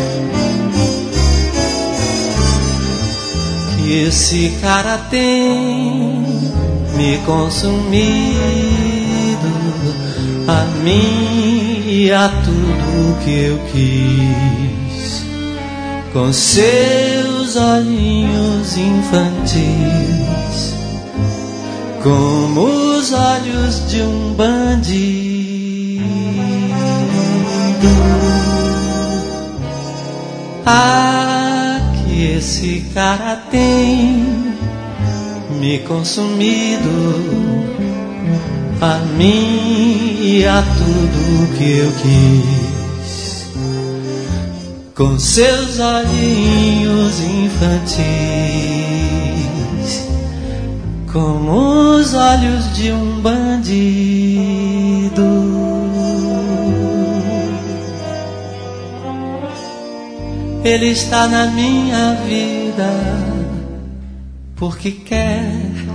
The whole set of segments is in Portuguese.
que esse cara tem me consumido, a mim e a tudo que eu quis, com seus olhinhos infantis, como os olhos de um bandido. Ah, que esse cara tem me consumido, a mim e a tudo que eu quis, com seus olhinhos infantis, como os olhos de um bandido. Ele está na minha vida porque quer.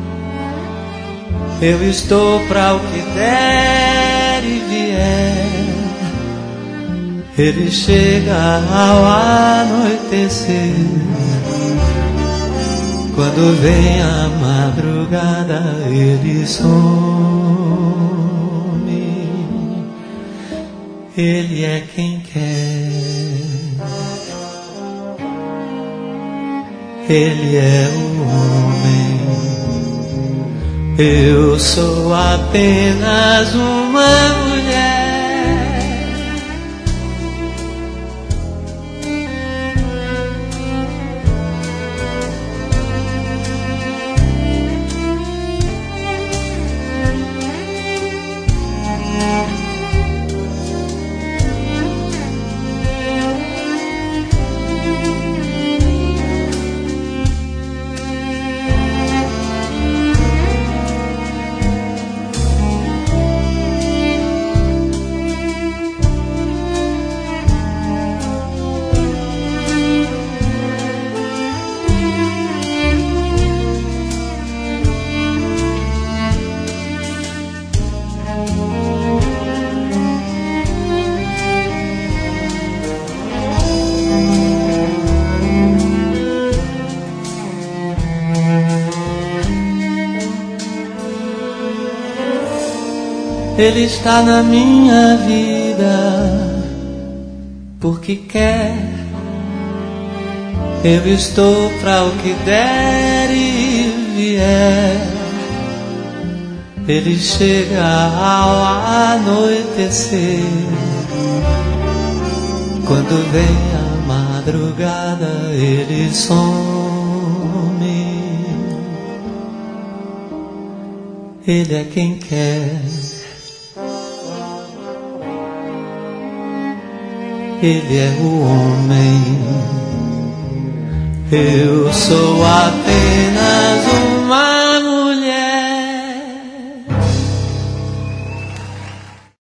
Eu estou pra o que der e vier. Ele chega ao anoitecer, quando vem a madrugada ele some. Ele é quem quer. Ele é o homem, eu sou apenas uma mulher. Ele está na minha vida porque quer. Eu estou pra o que der e vier. Ele chega ao anoitecer, quando vem a madrugada ele some. Ele é quem quer. Ele é o homem, eu sou apenas